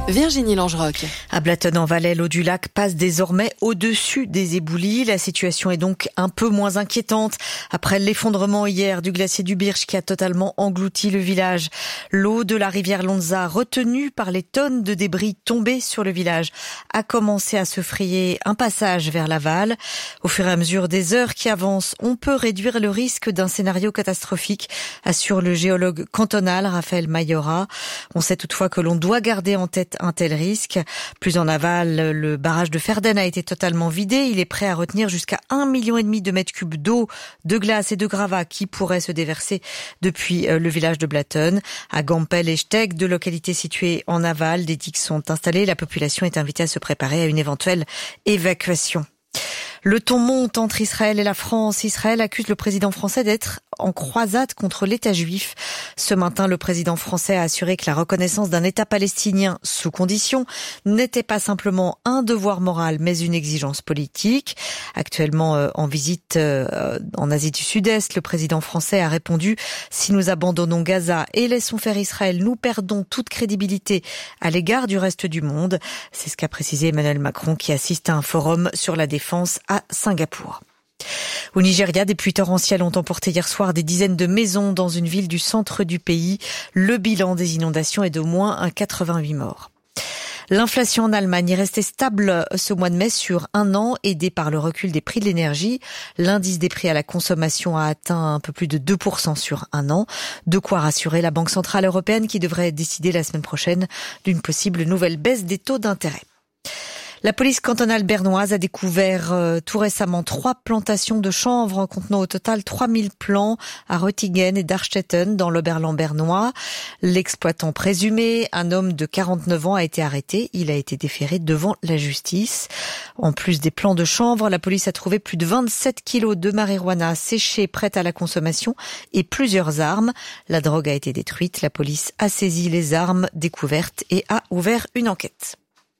Virginie Langeroc. À Blaton-en-Valais, l'eau du lac passe désormais au-dessus des éboulis. La situation est donc un peu moins inquiétante après l'effondrement hier du glacier du Birch qui a totalement englouti le village. L'eau de la rivière Lonza, retenue par les tonnes de débris tombés sur le village, a commencé à se frayer un passage vers l'aval. Au fur et à mesure des heures qui avancent, on peut réduire le risque d'un scénario catastrophique, assure le géologue cantonal Raphaël Mayora. On sait toutefois que l'on doit garder en tête un tel risque. Plus en aval, le barrage de Ferden a été totalement vidé. Il est prêt à retenir jusqu'à 1,5 million de mètres cubes d'eau, de glace et de gravats qui pourraient se déverser depuis le village de Blaton. À Gampel et Steg, deux localités situées en aval, des digues sont installées. La population est invitée à se préparer à une éventuelle évacuation. Le ton monte entre Israël et la France. Israël accuse le président français d'être en croisade contre l'État juif. Ce matin, le président français a assuré que la reconnaissance d'un État palestinien sous condition n'était pas simplement un devoir moral, mais une exigence politique. Actuellement en visite en Asie du Sud-Est, le président français a répondu « Si nous abandonnons Gaza et laissons faire Israël, nous perdons toute crédibilité à l'égard du reste du monde ». C'est ce qu'a précisé Emmanuel Macron qui assiste à un forum sur la défense à Singapour. Au Nigeria, des pluies torrentielles ont emporté hier soir des dizaines de maisons dans une ville du centre du pays. Le bilan des inondations est d'au moins 88 morts. L'inflation en Allemagne est restée stable ce mois de mai sur un an, aidée par le recul des prix de l'énergie. L'indice des prix à la consommation a atteint un peu plus de 2% sur un an. De quoi rassurer la Banque centrale européenne qui devrait décider la semaine prochaine d'une possible nouvelle baisse des taux d'intérêt. La police cantonale bernoise a découvert tout récemment 3 plantations de chanvre contenant au total 3000 plants à Röttingen et Darstetten dans l'Oberland bernois. L'exploitant présumé, un homme de 49 ans, a été arrêté. Il a été déféré devant la justice. En plus des plants de chanvre, la police a trouvé plus de 27 kilos de marijuana séchée prête à la consommation et plusieurs armes. La drogue a été détruite. La police a saisi les armes découvertes et a ouvert une enquête.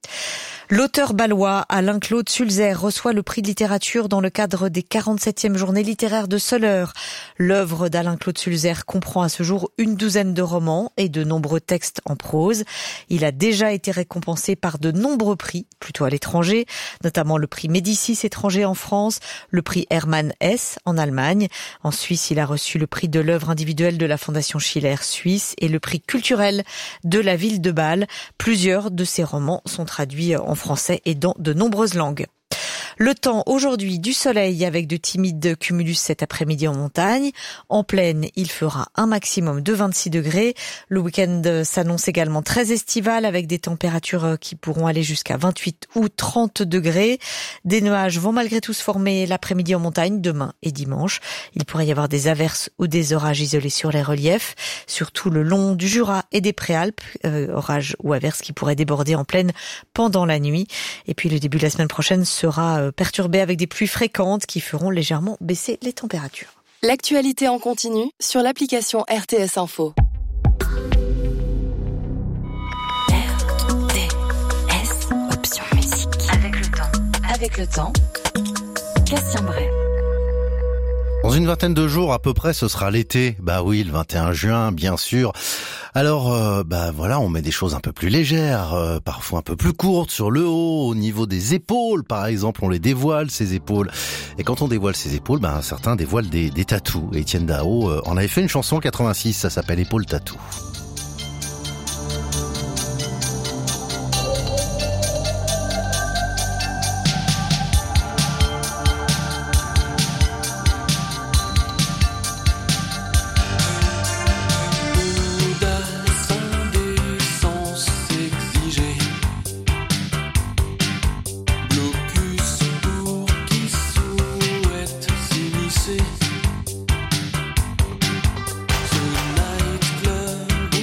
L'auteur bâlois Alain-Claude Sulzer reçoit le prix de littérature dans le cadre des 47e journées littéraires de Soleure. L'œuvre d'Alain-Claude Sulzer comprend à ce jour une douzaine de romans et de nombreux textes en prose. Il a déjà été récompensé par de nombreux prix, plutôt à l'étranger, notamment le prix Médicis étranger en France, le prix Hermann Hesse en Allemagne. En Suisse, il a reçu le prix de l'œuvre individuelle de la Fondation Schiller Suisse et le prix culturel de la ville de Bâle. Plusieurs de ses romans sont traduits en français et dans de nombreuses langues. Le temps aujourd'hui, du soleil avec de timides cumulus cet après-midi en montagne. En plaine, il fera un maximum de 26 degrés. Le week-end s'annonce également très estival avec des températures qui pourront aller jusqu'à 28 ou 30 degrés. Des nuages vont malgré tout se former l'après-midi en montagne, demain et dimanche. Il pourrait y avoir des averses ou des orages isolés sur les reliefs, surtout le long du Jura et des Préalpes. Orages ou averses qui pourraient déborder en plaine pendant la nuit. Et puis le début de la semaine prochaine sera perturbé avec des pluies fréquentes qui feront légèrement baisser les températures. L'actualité en continu sur l'application RTS Info. RTS, option musique. Avec le temps, Cassien Bray. Dans une vingtaine de jours à peu près, ce sera l'été. Bah oui, le 21 juin, bien sûr. Alors, voilà, on met des choses un peu plus légères, parfois un peu plus courtes sur le haut, au niveau des épaules, par exemple, on les dévoile, ces épaules. Et quand on dévoile ses épaules, certains dévoilent des tatous. Étienne Dao en avait fait une chanson en 86, ça s'appelle Épaule Tatou. Ce nightclub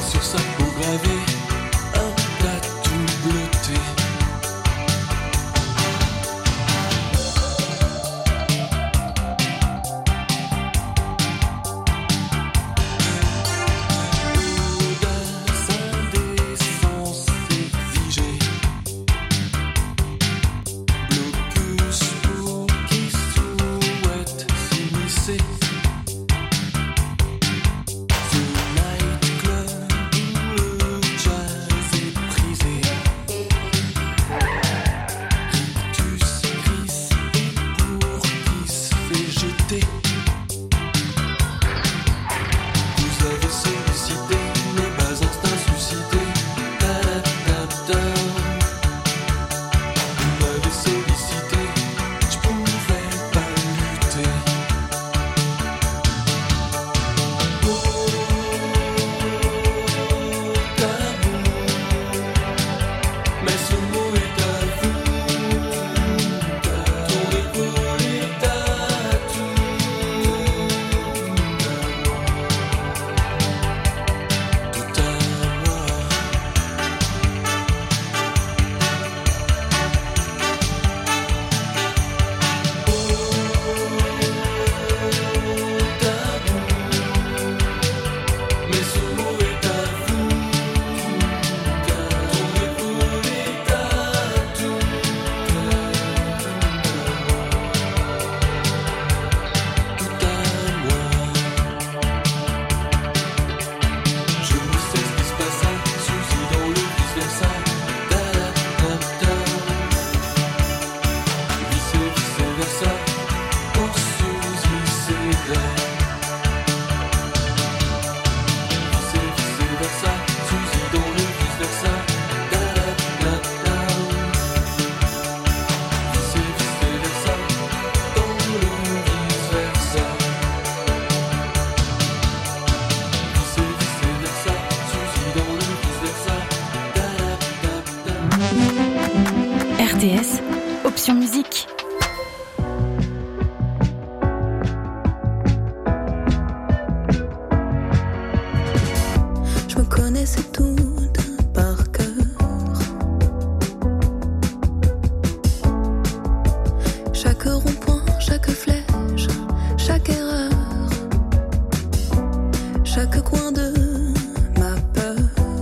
sur sa peau gravée un tatou bleuté. RTS, option musique. Je me connaissais toute par cœur. Chaque rond-point, chaque flèche, chaque erreur, chaque coin de ma peur.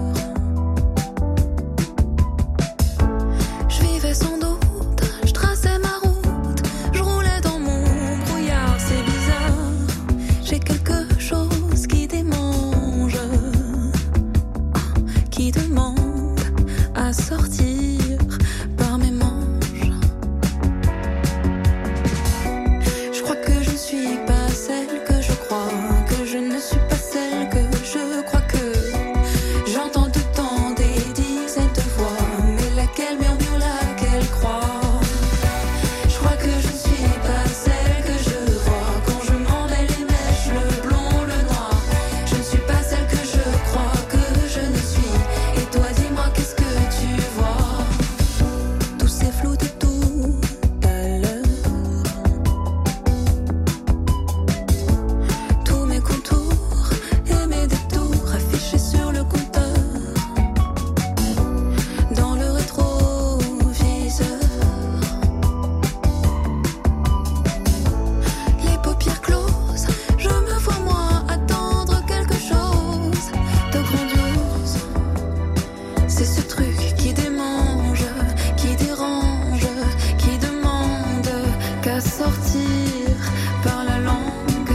Je vivais sans doute, je traçais ma route, je roulais dans mon brouillard, c'est bizarre. J'ai quelque chose qui démange, qui demande à sortir par mes manches. Je crois que je ne suis pas celle que je crois, que je ne suis pas celle que je crois que j'entends tout le temps des dizaines de voix, mais laquelle murmure, laquelle croit. Je crois que je ne suis pas celle que je vois quand je m'en mêle les mèches, le blond, le noir. Je ne suis pas celle que je crois que je ne suis. Et toi, dis-moi, qu'est-ce que tu vois? Tout c'est flou de tout à l'heure. Tous mes contours et mes détours affichés sur le compteur, dans le rétroviseur. Les paupières closes, je me vois moi attendre quelque chose de grandiose. C'est ce truc qui démange, qui dérange, qui demande qu'à sortir par la langue.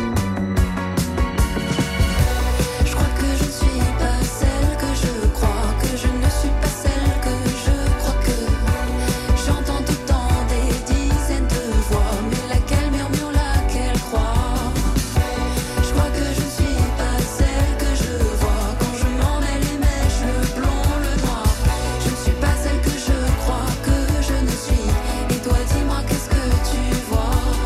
Je crois que je ne suis pas celle que je crois, que je ne suis pas celle que je crois que j'entends tout le temps des dizaines de voix, mais laquelle murmure, laquelle croit. Je crois que je ne suis pas celle que je vois quand je m'en mêle les mèches, le blond, le noir. Je ne suis pas celle que je crois que je ne suis. Et toi, dis-moi, qu'est-ce que tu vois?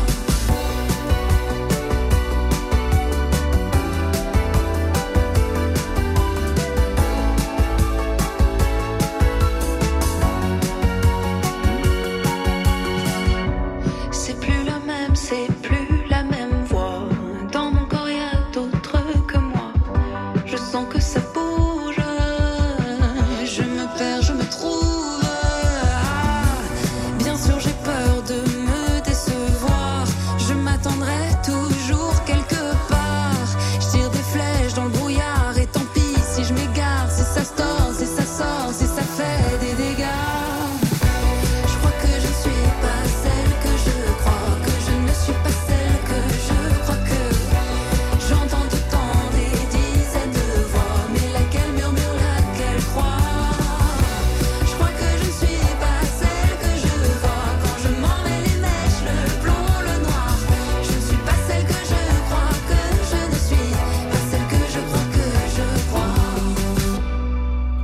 C'est plus la même voix. Dans mon corps, y a d'autres que moi. Je sens que ça bouge.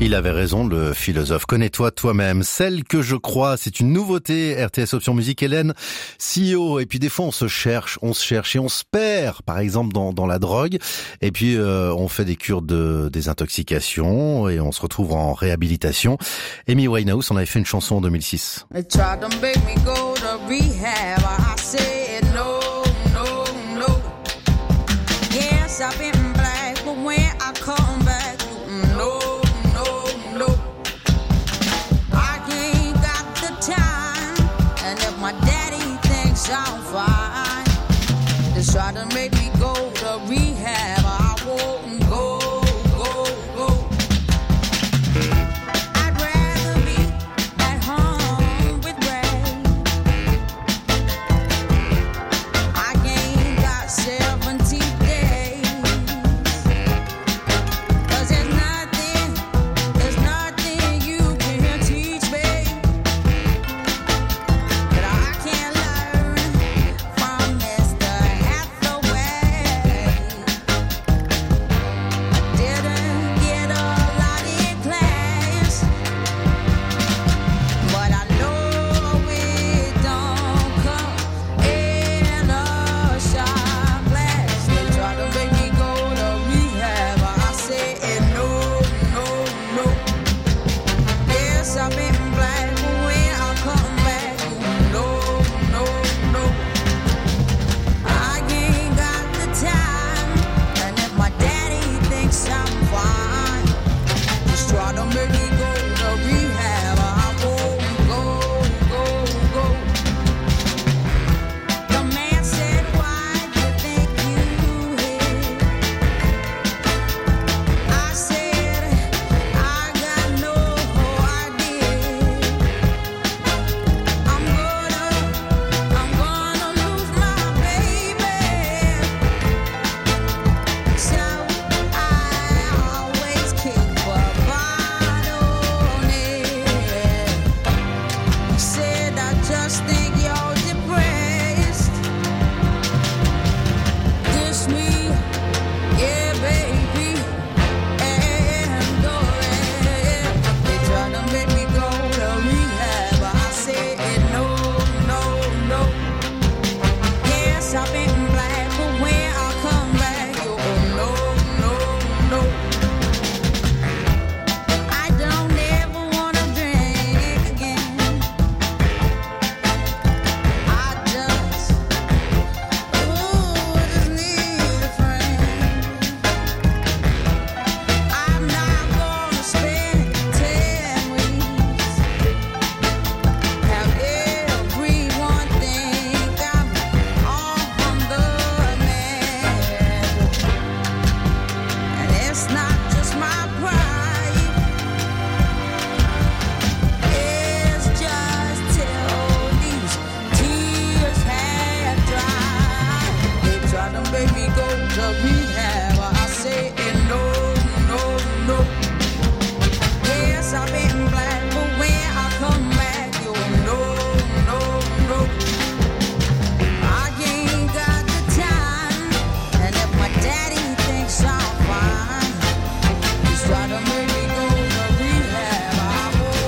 Il avait raison, le philosophe. Connais-toi toi-même. Celle que je crois, c'est une nouveauté. RTS Option Musique, Hélène, CEO. Et puis des fois, on se cherche et on se perd, par exemple, dans la drogue. Et puis, on fait des cures de désintoxication et on se retrouve en réhabilitation. Amy Winehouse, on avait fait une chanson en 2006. I'm fine. They try to make me go to rehab. I won't go. I'd rather be at home with Ray. I ain't got 70 days. 'Cause there's nothing you can teach me that I can't learn from Mr. Hathaway. Didn't get a lot in class, but I know it don't come in a shot glass. They try to make me go to rehab, I said no. Yes, I've been black, but when I come back, no. I ain't got the time, and if my daddy thinks I'm fine, just try to make me go to rehab. I won't go. The man said, why do you think you hit? I said, I got no idea. I'm gonna lose my baby. So I always keep a bottle near. Said I just think you're depressed. Dish me, yeah, baby, and go ahead. They try to make me go to rehab. I said no. Yes, I've been black, but when I come back, you no. I don't ever wanna drink again. I just need a friend. I'm not gonna spend 10 weeks. Have everyone think I'm on the man. And it's not just my pride. It's just till these tears have dried. They try to make me go to rehab. I say no. Yes, I've been black, but when I come back, you no. I ain't got the time, and if my daddy thinks I'm fine, just try to make me go to rehab. I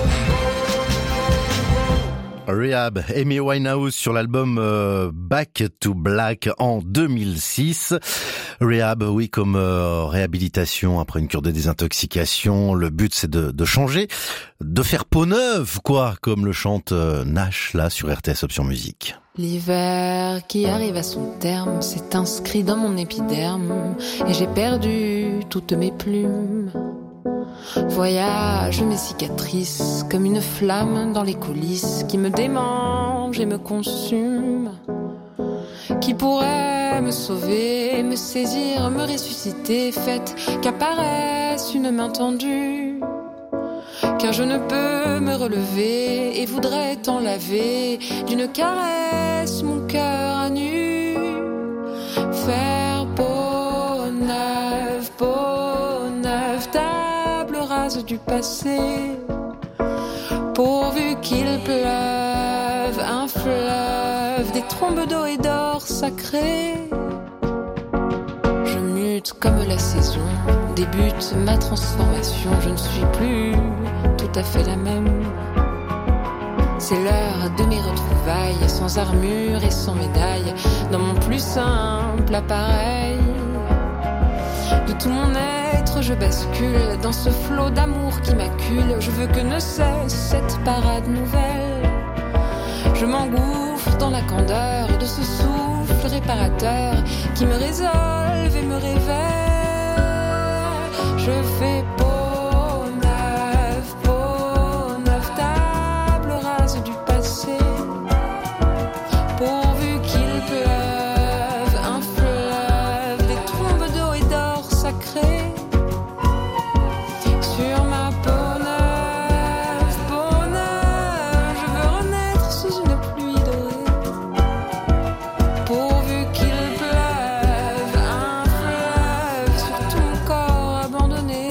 won't go. Rehab, Amy Winehouse sur l'album Back to Black en 2006. Rehab, oui, comme réhabilitation après une cure de désintoxication. Le but, c'est de changer, de faire peau neuve, quoi, comme le chante Nash, là, sur RTS Option Musique. L'hiver qui arrive à son terme s'est inscrit dans mon épiderme et j'ai perdu toutes mes plumes. Voyage mes cicatrices comme une flamme dans les coulisses qui me démange et me consume. Qui pourrait me sauver, me saisir, me ressusciter, faites qu'apparaisse une main tendue. Car je ne peux me relever et voudrais t'en laver d'une caresse mon cœur à nu. Faire peau neuve, table rase du passé. Pourvu qu'il pleuve, un fleuve, des trombes d'eau et d'or sacré. Je mute comme la saison débute ma transformation. Je ne suis plus tout à fait la même. C'est l'heure de mes retrouvailles, sans armure et sans médaille, dans mon plus simple appareil. De tout mon être, je bascule dans ce flot d'amour qui m'accule. Je veux que ne cesse cette parade nouvelle. Je m'engouffre dans la candeur de ce souffle réparateur qui me résolve et me révèle. Je fais peau neuve, table rase du passé. Pourvu qu'il pleuve, un fleuve, des trombes d'eau et d'or sacré sur ma peau neuve, je veux renaître sous une pluie dorée. Pourvu qu'il pleuve, un fleuve sur tout mon corps abandonné.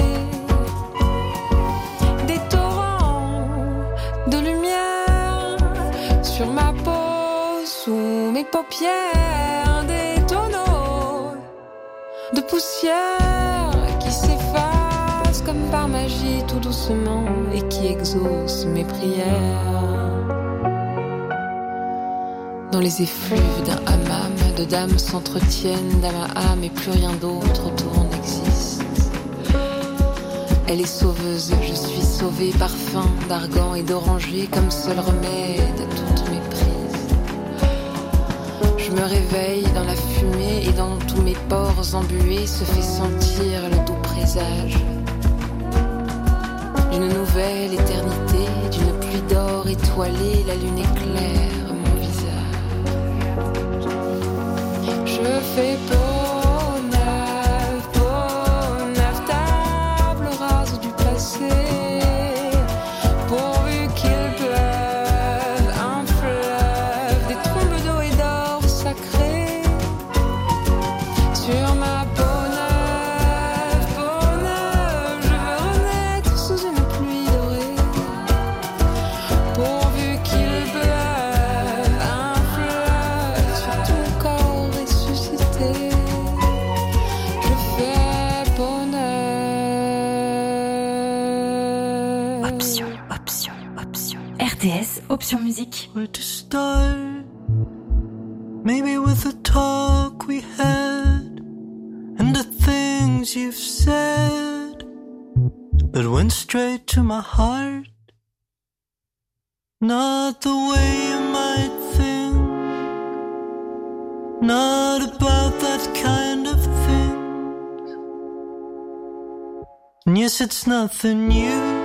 Des torrents de lumière sur ma peau, sous mes paupières, des tonneaux de poussière qui s'effacent comme par magie tout doucement et qui exaucent mes prières. Dans les effluves d'un hammam, deux dames s'entretiennent d'âme à âme et plus rien d'autre autour n'existe. Elle est sauveuse, je suis sauvée, parfum d'argan et d'oranger comme seul remède à toutes mes prises. Je me réveille dans la fumée et dans tous mes pores embués se fait sentir le doux présage d'une nouvelle éternité, d'une pluie d'or étoilée, la lune éclaire mon visage. Je fais peau neuve, table rase du passé. Pourvu qu'il pleuve, un fleuve, des trombes d'eau et d'or sacré sur ma peau neuve, je veux renaître sous une pluie dorée. Pourvu qu'il pleuve, un fleuve sur tout mon corps ressuscité. Je fais peau neuve. Option. RTS, option musique. Where to start? Maybe with the talk we had and the things you've said, but went straight to my heart. Not the way you might think, not about that kind of thing. And yes, it's nothing new,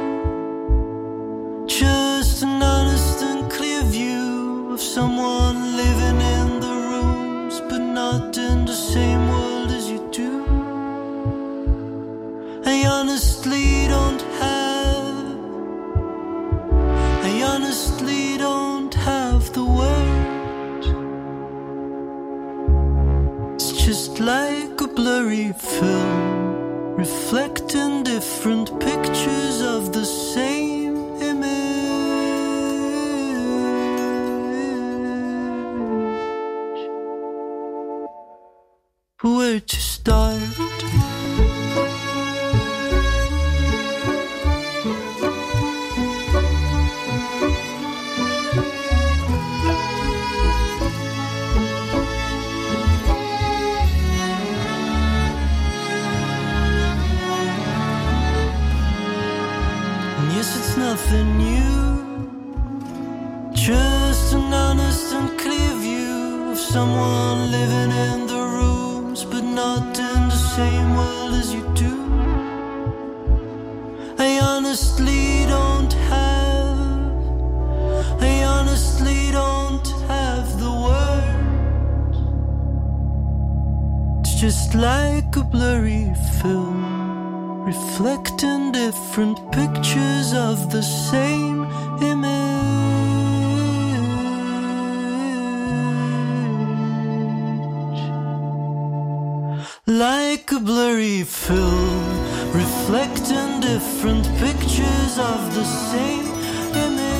just an honest and clear view of someone living in the rooms, but not in the same world as you do. I honestly don't have the words. It's just like a blurry film, reflecting different pictures of the same image. Where to start? Yes, it's nothing new, just an honest and clear view of someone living in the rooms, but not in the same world as you do. I honestly don't have the words. It's just like a blurry film, reflecting different pictures of the same image. Like a blurry film, reflecting different pictures of the same image.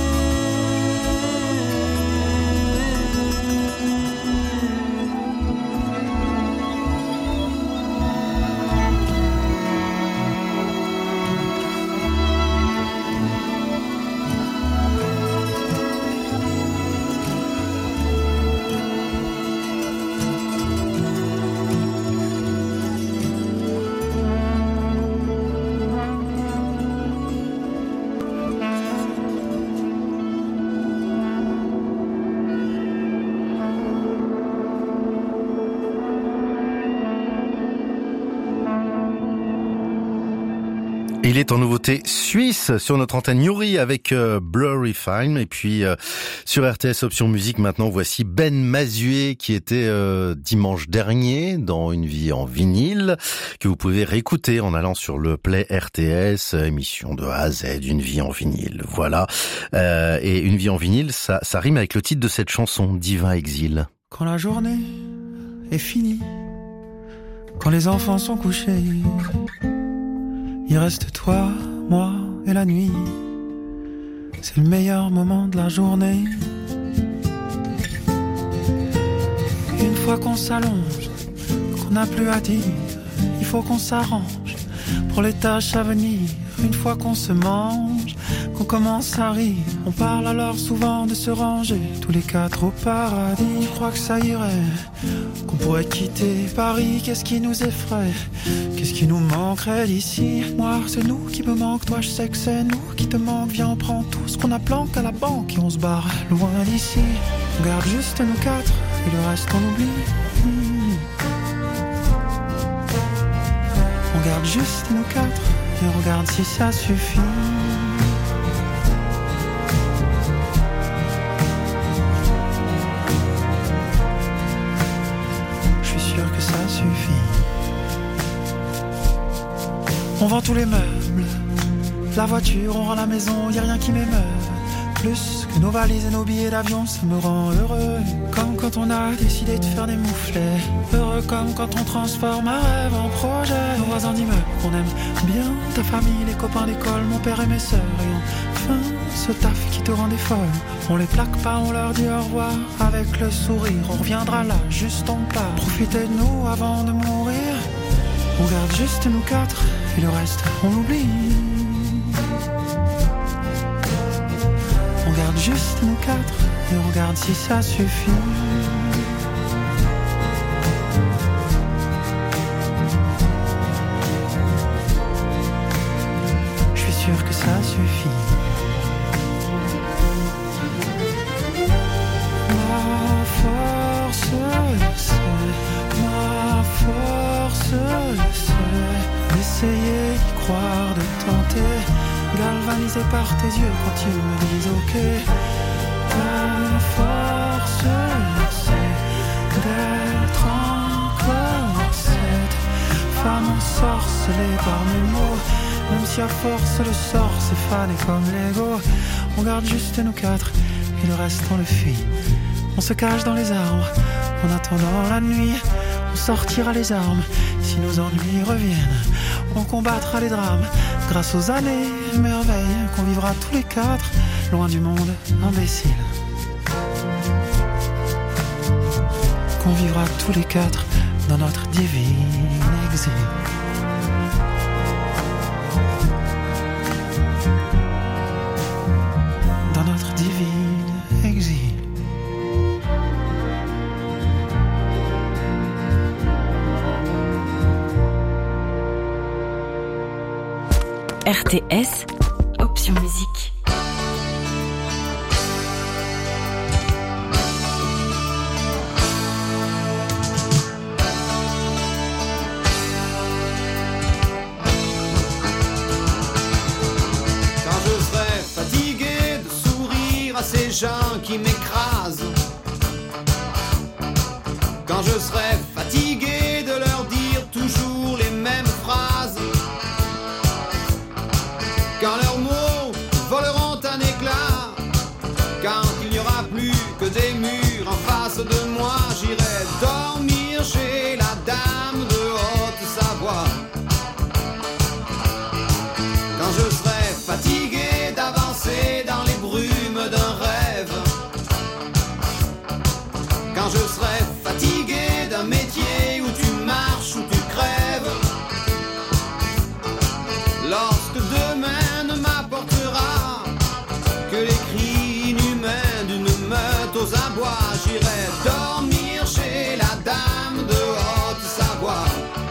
Il est en nouveauté suisse sur notre antenne Yuri avec Blurry Fine. Et puis sur RTS Option Musique maintenant, voici Ben Mazué qui était dimanche dernier dans Une vie en vinyle, que vous pouvez réécouter en allant sur le Play RTS, émission de A à Z, Une vie en vinyle. Voilà. Et Une vie en vinyle, ça rime avec le titre de cette chanson, Divin Exil. Quand la journée est finie, quand les enfants sont couchés, il reste toi, moi et la nuit. C'est le meilleur moment de la journée. Une fois qu'on s'allonge, qu'on n'a plus à dire, il faut qu'on s'arrange pour les tâches à venir. Une fois qu'on se mange, qu'on commence à rire, on parle alors souvent de se ranger tous les quatre au paradis. Je crois que ça irait, qu'on pourrait quitter Paris. Qu'est-ce qui nous effraie? Qu'est-ce qui nous manquerait d'ici? Moi, c'est nous qui me manque, toi je sais que c'est nous qui te manque. Viens, on prend tout ce qu'on a planqué à la banque et on se barre loin d'ici. On garde juste nous quatre et le reste on oublie. On garde juste nous quatre et regarde si ça suffit. Je suis sûr que ça suffit. On vend tous les meubles, la voiture, on rend la maison, y a rien qui m'émeut. Plus que nos valises et nos billets d'avion, ça me rend heureux. Comme quand on a décidé de faire des mouflets. Heureux comme quand on transforme un rêve en projet. Nos voisins d'immeuble qu'on aime bien, ta famille, les copains d'école, mon père et mes sœurs. Et enfin, ce taf qui te rendait folle. On les plaque pas, on leur dit au revoir avec le sourire. On reviendra là, juste en part. Profitez de nous avant de mourir. On garde juste nous quatre et le reste on oublie. On garde juste nous quatre et on regarde si ça suffit. Je suis sûr que ça suffit. Ma force, c'est d'essayer, d'y croire, de tenter. Galvanisé par tes yeux quand ils me disent ok. Ta force, c'est d'être encore cette femme ensorcelée par mes mots. Même si à force le sort s'est fané comme l'ego. On garde juste nous quatre et le reste on le fuit. On se cache dans les arbres en attendant la nuit. On sortira les armes si nos ennuis reviennent. On combattra les drames grâce aux années merveilles qu'on vivra tous les quatre, loin du monde imbécile. Qu'on vivra tous les quatre dans notre divin exil. Dans notre divin exil. RTS, Option Musique. Quand je serai fatigué de sourire à ces gens qui m'écrasent, quand je serai fatigué de leur dire toujours les mêmes phrases, quand leurs mots voleront un éclat, quand il n'y aura plus que des murs en face de moi, j'irai dormir chez la dame de Haute-Savoie. Quand je serai fatigué d'avancer dans les brumes d'un rêve, quand je serai fatigué d'un métier où tu marches, où tu crèves, lorsque demain ne m'apportera que les cris inhumains d'une meute aux abois, j'irai dormir chez la dame de Haute-Savoie.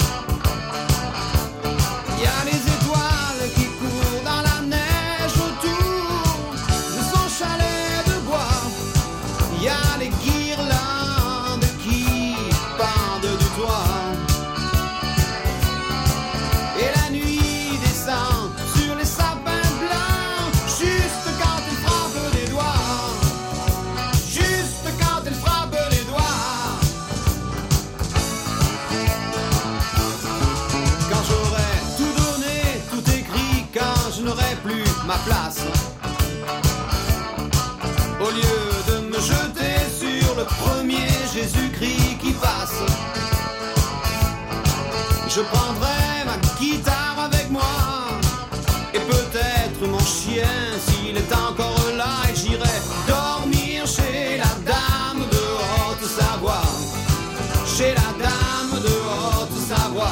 Il y a les étoiles qui courent dans la neige autour de son chalet de bois. Il y a les guirlandes qui pendent du toit. Et la nuit descend ma place. Au lieu de me jeter sur le premier Jésus-Christ qui passe, je prendrai ma guitare avec moi et peut-être mon chien s'il est encore là, et j'irai dormir chez la dame de Haute-Savoie, chez la dame de Haute-Savoie.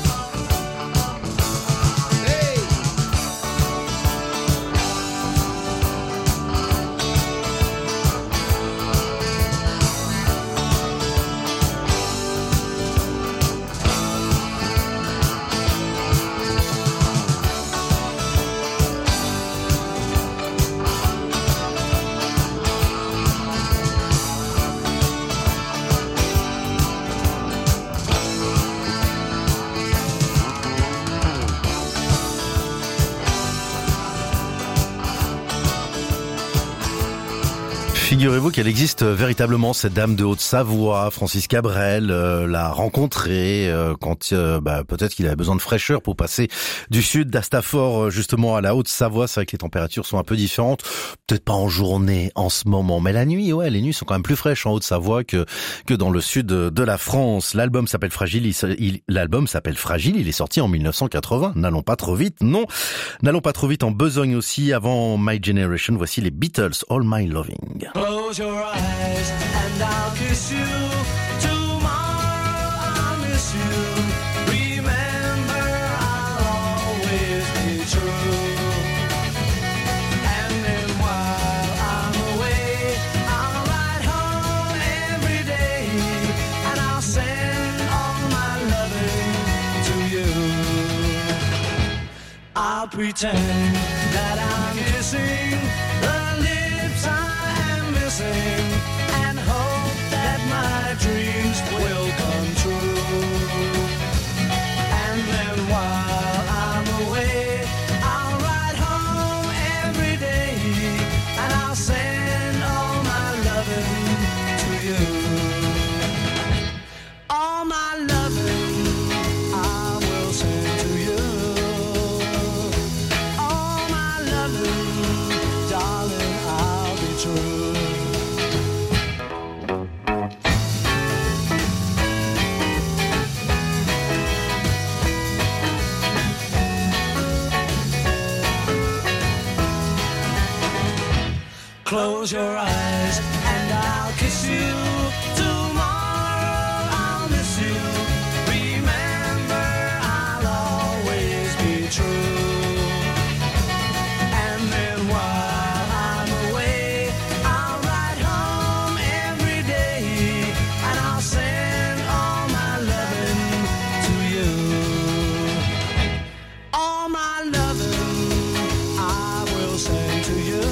Figurez-vous qu'elle existe véritablement, cette dame de Haute-Savoie. Francis Cabrel l'a rencontrée quand peut-être qu'il avait besoin de fraîcheur pour passer du sud d'Astafort justement à la Haute-Savoie. C'est vrai que les températures sont un peu différentes, peut-être pas en journée en ce moment, mais la nuit, ouais, les nuits sont quand même plus fraîches en Haute-Savoie que dans le sud de la France. L'album s'appelle Fragile, il est sorti en 1980. N'allons pas trop vite, non. N'allons pas trop vite en besogne aussi. Avant My Generation, voici les Beatles, All My Loving. Close your eyes and I'll kiss you. Tomorrow I'll miss you. Remember, I'll always be true. And then while I'm away, I'll ride home every day, and I'll send all my loving to you. I'll pretend that I'm kissing the lips and hope that my dreams will come true. And then while I'm away, I'll ride home every day, and I'll send all my loving to you. All my loving I will send to you. All my loving, darling, I'll be true. Close your eyes and I'll kiss you. Tomorrow I'll miss you. Remember, I'll always be true. And then while I'm away, I'll ride home every day, and I'll send all my loving to you. All my loving I will send to you.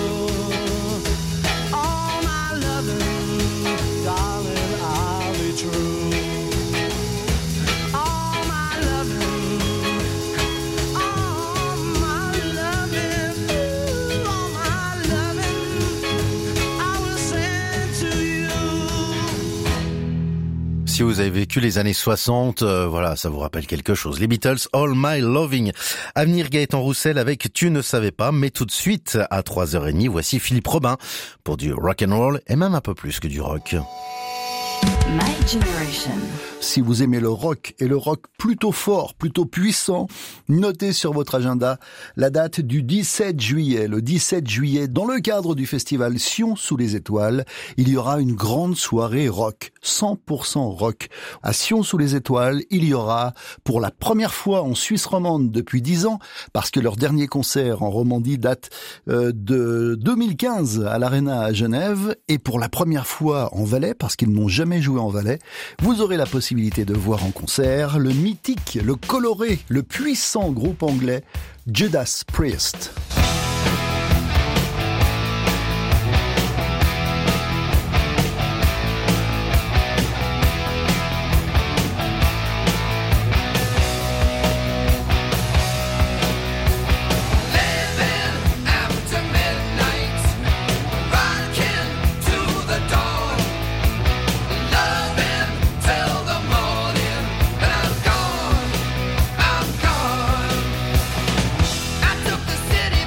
Si vous avez vécu les années 60, voilà, ça vous rappelle quelque chose. Les Beatles, All My Loving. Avenir Gaëtan Roussel avec Tu ne savais pas, mais tout de suite, à 3h30, voici Philippe Robin pour du rock'n'roll et même un peu plus que du rock. My Generation. Si vous aimez le rock et le rock plutôt fort, plutôt puissant, notez sur votre agenda la date du 17 juillet. Le 17 juillet, dans le cadre du festival Sion sous les étoiles, il y aura une grande soirée rock, 100% rock. À Sion sous les étoiles, il y aura, pour la première fois en Suisse romande depuis 10 ans, parce que leur dernier concert en Romandie date de 2015 à l'Arena à Genève, et pour la première fois en Valais, parce qu'ils n'ont jamais joué en Valais, vous aurez la possibilité de voir en concert le mythique, le coloré, le puissant groupe anglais Judas Priest. City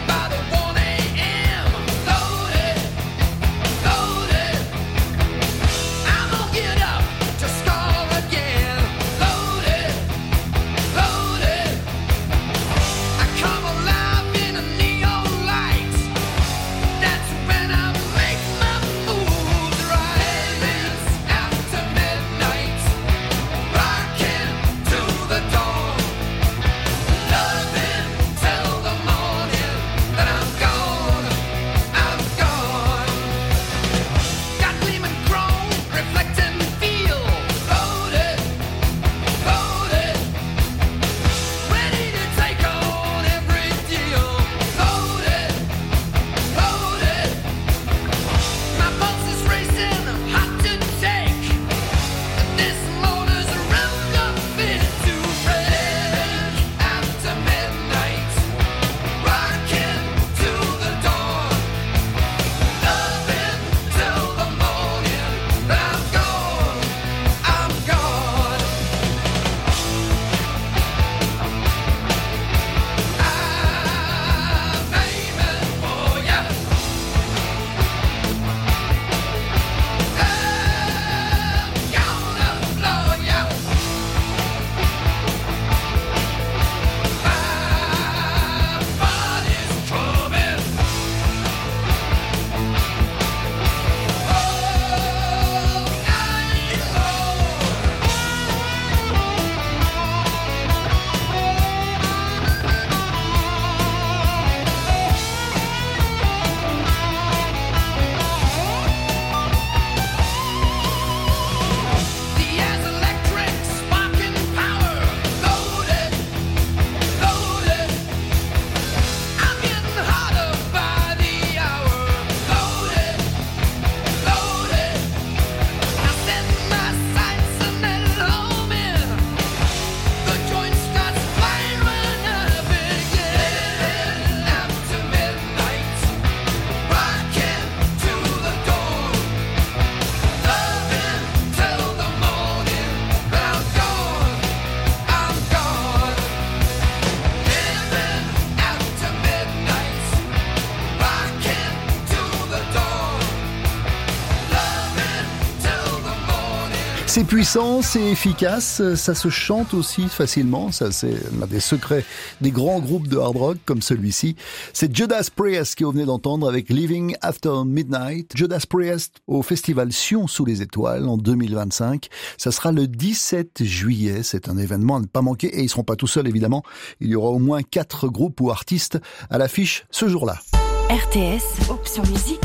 C'est puissant, c'est efficace, ça se chante aussi facilement, ça c'est l'un des secrets des grands groupes de hard rock comme celui-ci. C'est Judas Priest que vous venez d'entendre avec Living After Midnight. Judas Priest au festival Sion sous les étoiles en 2025. Ça sera le 17 juillet, c'est un événement à ne pas manquer et ils seront pas tout seuls évidemment. Il y aura au moins 4 groupes ou artistes à l'affiche ce jour-là. RTS, option musique.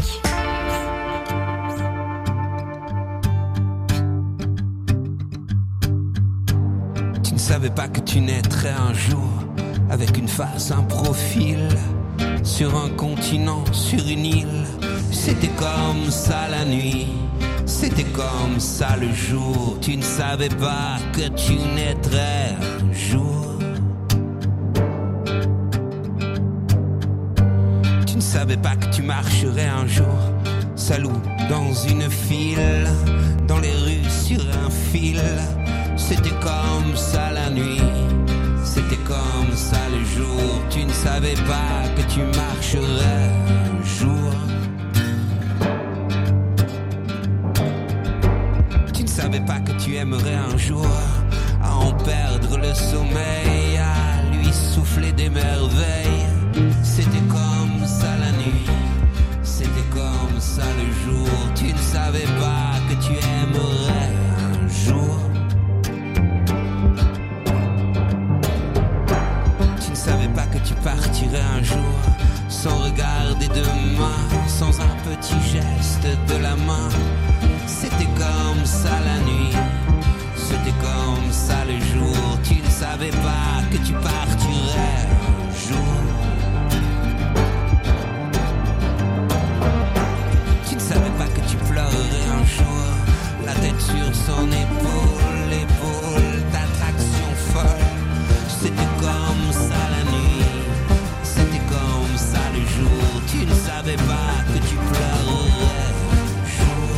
Tu ne savais pas que tu naîtrais un jour avec une face, un profil, sur un continent, sur une île. C'était comme ça la nuit, c'était comme ça le jour. Tu ne savais pas que tu naîtrais un jour. Tu ne savais pas que tu marcherais un jour seul ou dans une file, dans les rues sur un fil. C'était comme ça la nuit, c'était comme ça le jour. Tu ne savais pas que tu marcherais un jour. Tu ne savais pas que tu aimerais un jour à en perdre le sommeil, à lui souffler des merveilles. C'était comme ça la nuit, c'était comme ça le jour. Tu ne savais pas que tu aimerais un jour. Tu ne savais pas que tu partirais un jour sans regarder demain, sans un petit geste de la main. C'était comme ça la nuit, c'était comme ça le jour. Tu ne savais pas que tu partirais un jour. Tu ne savais pas que tu pleurerais un jour, la tête sur son épaule, l'épaule d'attraction folle. C'était comme ça la nuit, c'était comme ça le jour. Tu ne savais pas que tu pleurerais un jour.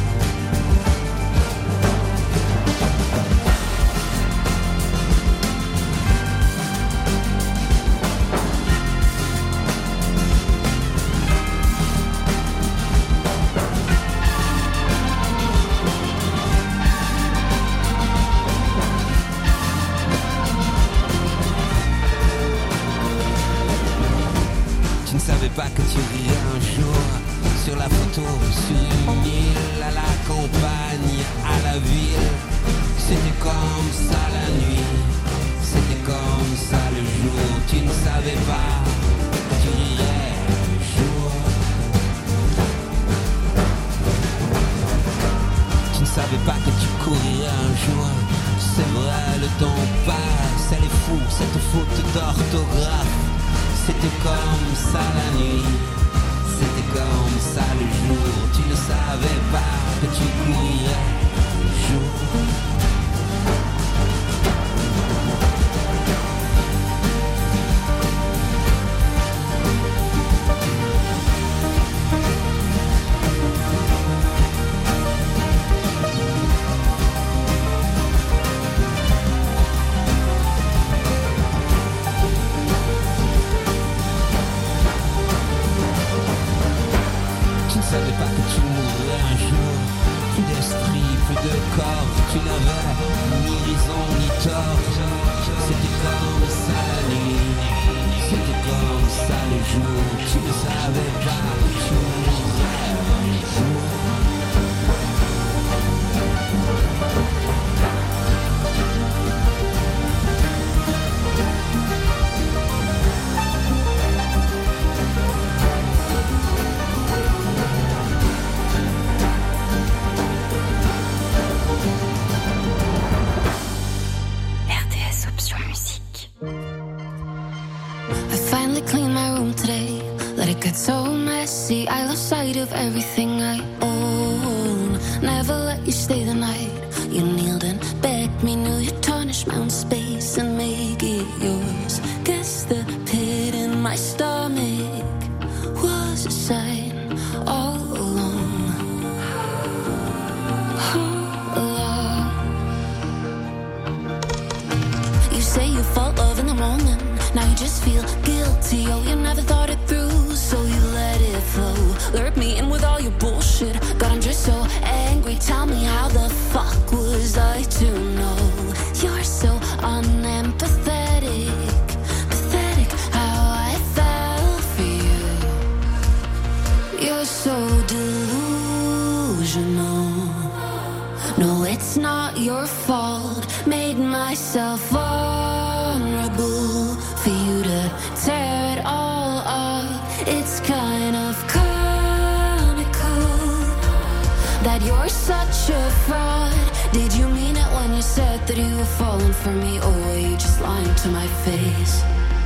Tu ne savais pas que tu rirais un jour sur la photo, sur une île, à la campagne, à la ville. C'était comme ça la nuit, c'était comme ça le jour. Tu ne savais pas que tu rirais un jour. Tu ne savais pas que tu courirais un jour. C'est vrai, le temps passe, elle est fou, cette faute d'orthographe. C'était comme ça la nuit, c'était comme ça le jour. Tu ne savais pas que tu courirais un jour. Tu ne savais pas que tu mourrais un jour, plus d'esprit, plus de corps. Tu n'avais ni raison ni tort. C'était comme ça la nuit, c'était comme ça le jour. Tu ne savais pas que tu mourrais un jour. RTS option musique. I finally cleaned my room today. Let it get so messy. I lost sight of everything I own. Never let you stay the night. You kneeled and begged me, knew you'd tarnish my own space and make it yours. Guess the pit in my stomach was a sign all along. All along. You say you felt love in the moment. Now you just feel guilty. Oh, you never thought it through, so you let it flow. Lured me in with all your bullshit. God, I'm just so angry. Tell me how the fuck was such a fraud. Did you mean it when you said that you were falling for me, or were you just lying to my face?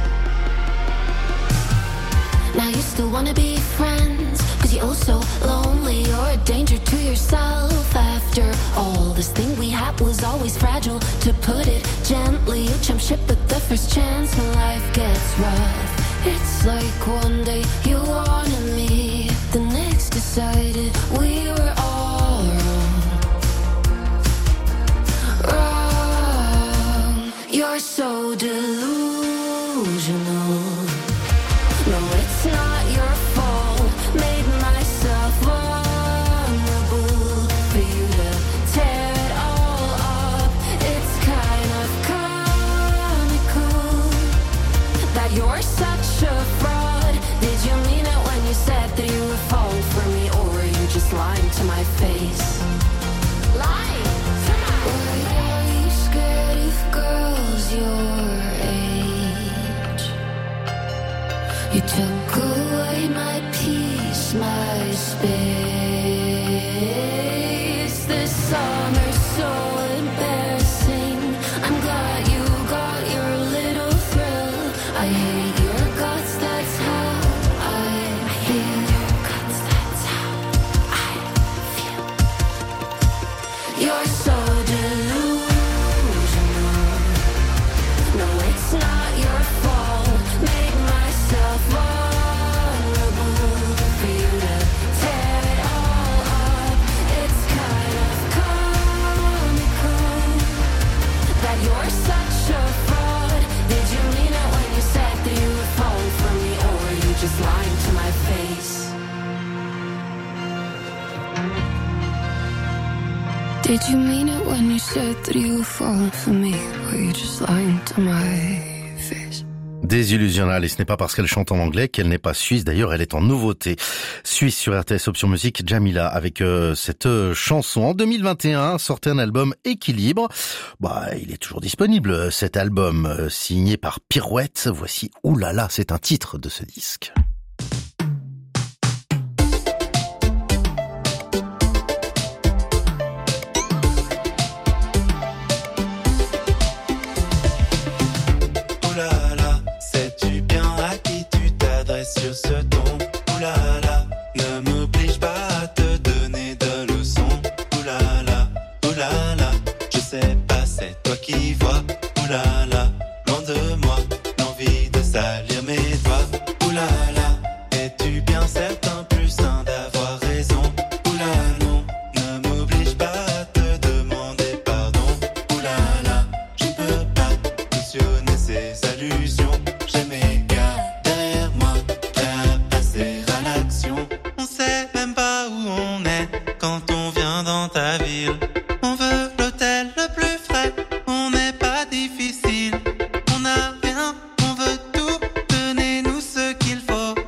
Now you still wanna be friends, cause you're oh so lonely. You're a danger to yourself. After all, this thing we had was always fragile, to put it gently. You jump ship at the first chance when life gets rough. It's like one day you wanted me, the next decided we were all wrong. You're so delusional. No, it's not your fault. Made myself vulnerable for you to tear it all up. It's kind of comical that you're such a fraud. Did you mean it when you said that you were falling for me, or were you just lying to my face? Lying to my face. Are you scared of girls your age? You took away my peace, my space. This summer's so embarrassing. I'm glad you got your little thrill. I hate your guts, that's how I feel. Your guts, that's how I feel. You're so delusional. No, it's not your fault. Made myself vulnerable for you to tear it all up. It's kind of comical that you're such a fraud. Did you mean it when you said that you were falling for me, or were you just lying to my face? Did you mean it when you said that you were falling for me, or were you just lying to my face? Désillusionnelle, et ce n'est pas parce qu'elle chante en anglais qu'elle n'est pas suisse. D'ailleurs, elle est en nouveauté. Suisse sur RTS Option Musique, Jamila, avec cette chanson. En 2021, sortait un album Équilibre. Il est toujours disponible, cet album, signé par Pirouette. Voici Oulala, c'est un titre de ce disque. Oulala, sais-tu bien à qui tu t'adresses sur ce ton? Oulala, ne m'oblige pas à te donner de leçons. Oulala, oulala, je sais pas, c'est toi qui vois. Oulala, loin de moi, l'envie de salir mes doigts. Oulala, es-tu bien certain, plus sain d'avoir raison? Oulala, non, ne m'oblige pas à te demander pardon. Oulala, je ne peux pas cautionner ces allusions. J'ai mes gars derrière moi, prêts à passer à l'action. On sait même pas où on est quand on vient dans ta ville. On veut l'hôtel le plus frais, on n'est pas difficile. On n'a rien, on veut tout, donnez-nous ce qu'il faut.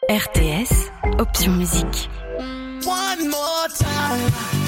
RTS, option musique. One more time.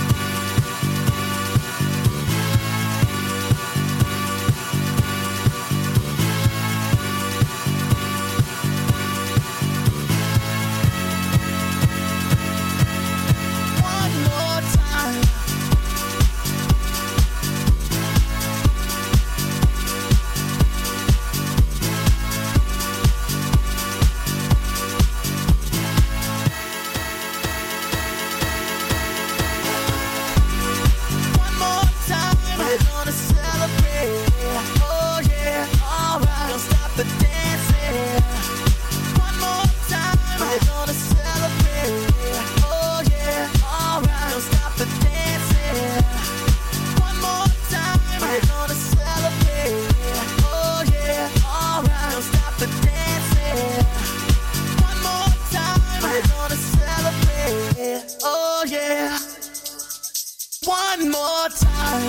One more time.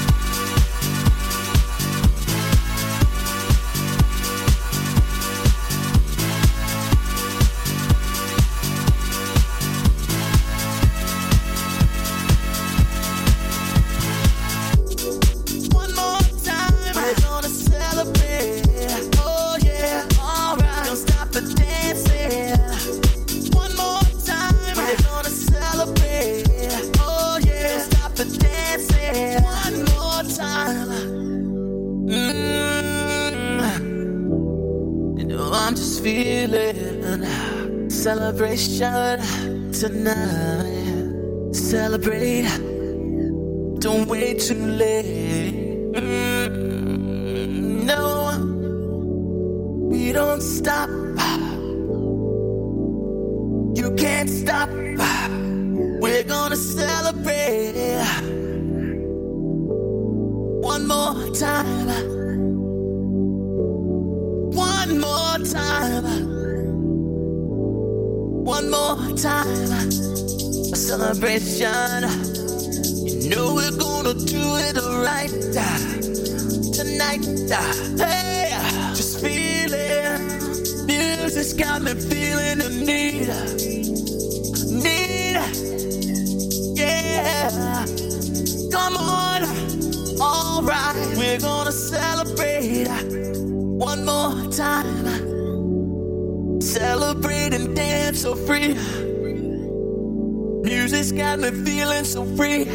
Feeling celebration tonight. Celebrate. Don't wait too late. No, we don't stop. You can't stop. We're gonna celebrate. One more time. One more time. One more time, a celebration. You know we're gonna do it right tonight. Hey, just feel it. Music's got me feeling the need. Yeah, come on, alright. We're gonna celebrate one more time. Celebrate and dance so free. Music's got me feeling so free.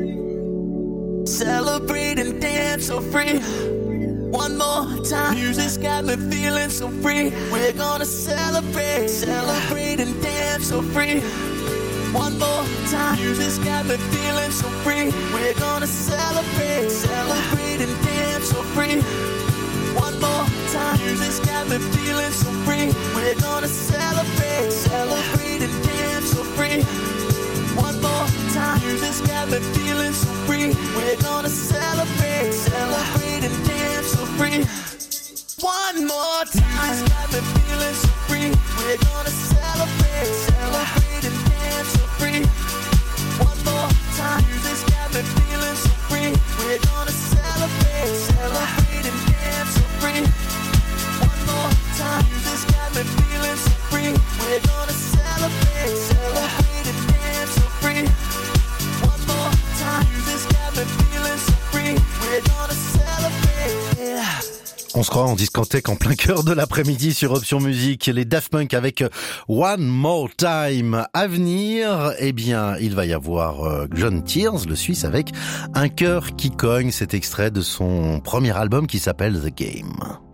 Celebrate and dance so free. One more time. Music's got me feeling so free. We're gonna celebrate. Celebrate and dance so free. One more time. Music's got me feeling so free. We're gonna celebrate. Celebrate and dance so free. One more time. Music's got me feeling so free. We're gonna celebrate. Celebrate and dance so free. One more time. Music's got me feeling so free. We're gonna celebrate. Celebrate and dance so free. One more time. Music's got me feeling so free. We're gonna celebrate. Celebrate and dance so free. One more time. Music's got me feeling so free. We're gonna celebrate. Celebrate and dance so free. One more time. Music's got me feeling so free. We're gonna celebrate. Celebrate and dance so free. One more time. Music's got me feeling so free. We're gonna celebrate. On se croit en discothèque en plein cœur de l'après-midi sur Option Musique. Les Daft Punk avec One More Time. À venir, eh bien, il va y avoir John Tears, le Suisse, avec Un cœur qui cogne. Cet extrait de son premier album qui s'appelle The Game.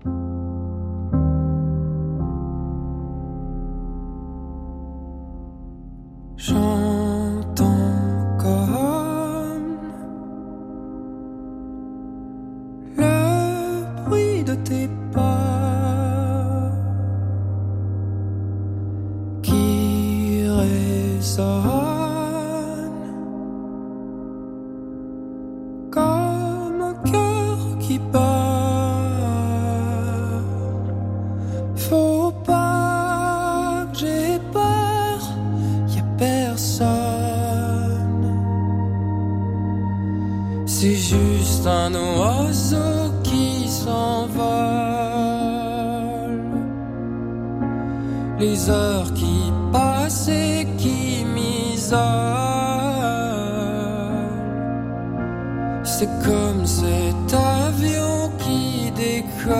J'entends comme le bruit de tes pas qui résonne comme un cœur qui bat. Faut pas que j'ai peur, y a personne. C'est juste un oiseau qui s'envole. les heures qui passent et qui m'isolent. C'est comme cet avion qui décolle.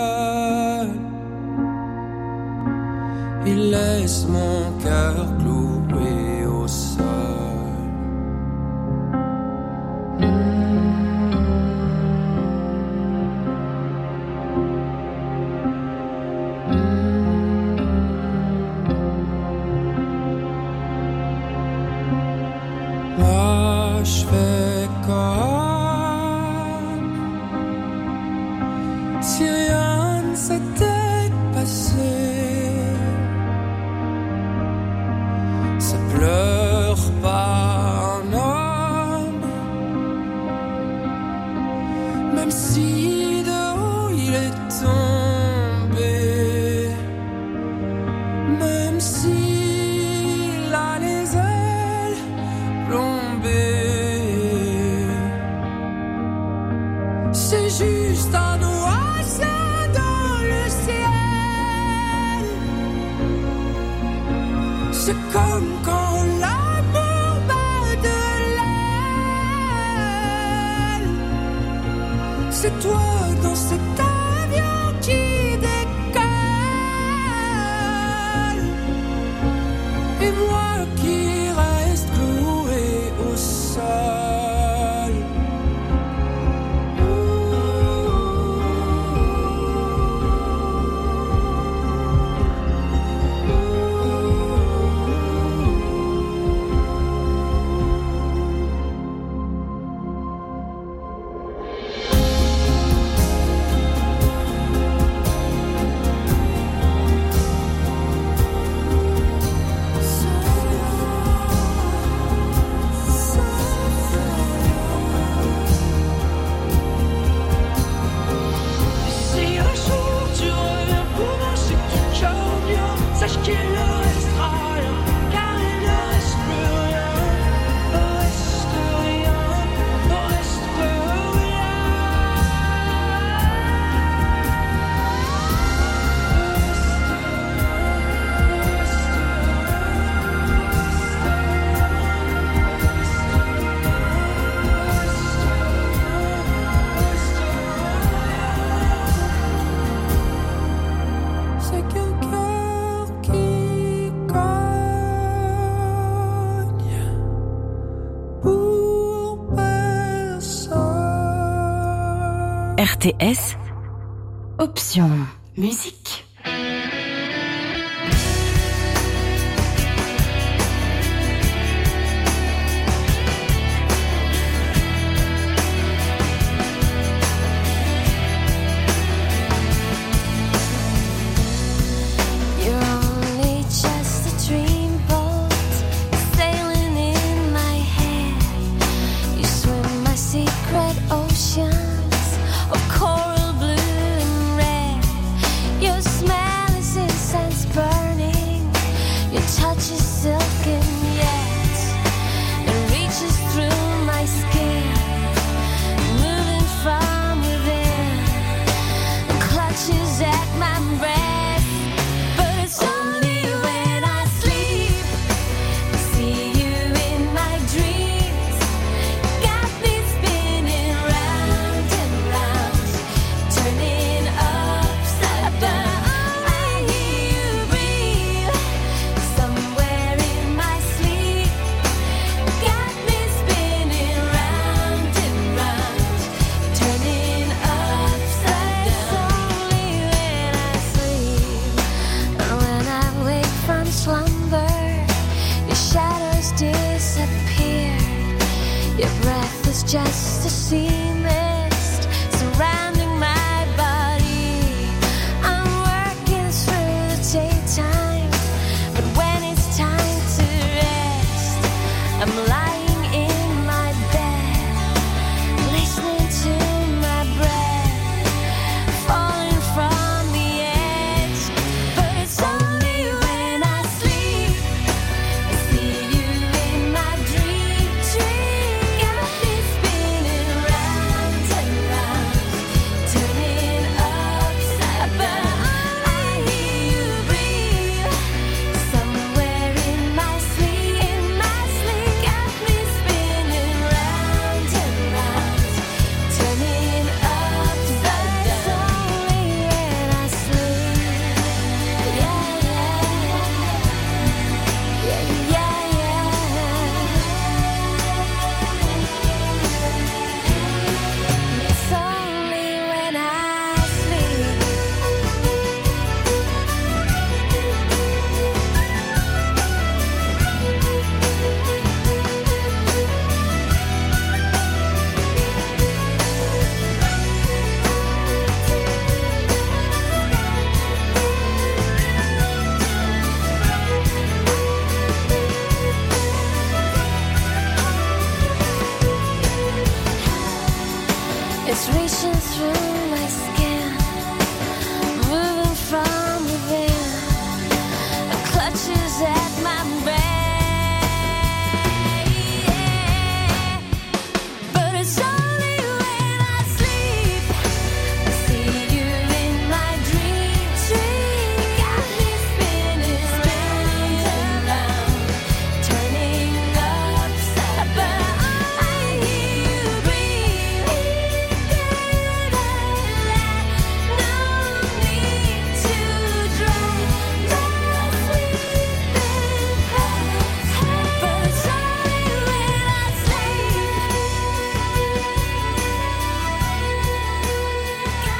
Il laisse mon cœur cloué au sol. Moi je fais comme si rien ne s'était passé. Ça pleure pas un homme, même si de haut il est tombé, même s'il a les ailes plombées. C'est juste un oiseau dans le ciel. C'est comme quand l'amour bat de l'aile. C'est toi dans cet avion qui décolle, et moi qui reste cloué au sol. Si un jour tu reviens pour manger du cœur bien, sache qu'il ne restera rien, car il ne reste plus rien. Ne reste rien, ne reste C'est qu'un cœur qui cogne pour personne. RTS, option musique. You're only just a dreamboat sailing in my head. You swim my secret oceans of coral blue and red. Your smell is incense burning. Your touch is silken yet. It reaches through my skin, moving from within, and clutches at my breath. But it's only when I sleep, see you in my dreams. Got me spinning round and round, turning upside down. I hear you breathe somewhere in my sleep. Got me spinning round and round, turning upside down. Only when I sleep, and when I wake from slumber, your shadows disappear. Your breath is just a sea mist surrounding my body. I'm working through the daytime, but when it's time to rest, I'm lying in my bed, listening to my breath, falling from the edge. But it's only when I sleep, I see you in my dream. Got me spinning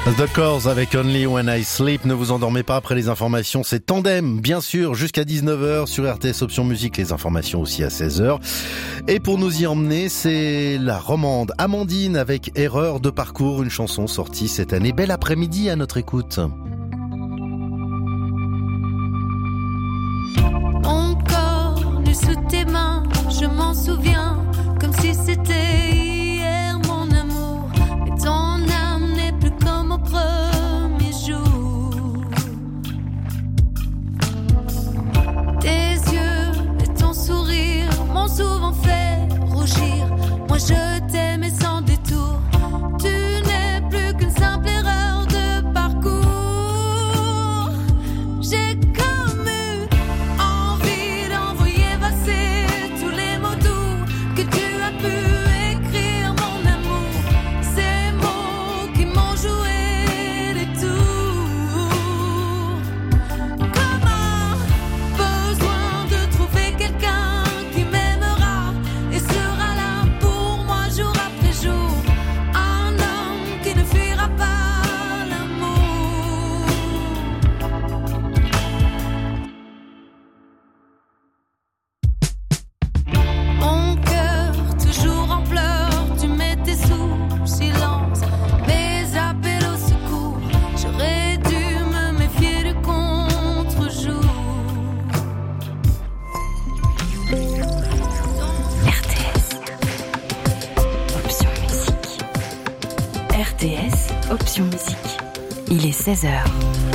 The Corrs avec Only When I Sleep. Ne vous endormez pas après les informations. C'est Tandem, bien sûr, jusqu'à 19h sur RTS Option Musique. Les informations aussi à 16h. Et pour nous y emmener, c'est la romande Amandine avec Erreur de parcours, une chanson sortie cette année. Bel après-midi à notre écoute. Mon corps nu sous tes mains, je m'en souviens comme si c'était hier mon amour. Mais ton âme n'est plus comme au premier jour. Tes yeux et ton sourire m'ont souvent fait rougir. Moi je t'aimais sans détour. Tu n'es plus qu'une simple erreur de parcours. J'ai comme eu envie d'envoyer passer tous les mots doux que tu as pu écrire, mon amour. Ces mots qui m'ont joué des tours. Comme un besoin de trouver quelqu'un qui m'aimera et sera là pour moi jour après jour. Un homme qui ne fuira pas l'amour. Mon cœur toujours en pleurs, tu m'étais sous silence. Mes appels au secours, j'aurais dû me méfier du contre-jour. RTS. Option musique. RTS, option musique. Il est 16h.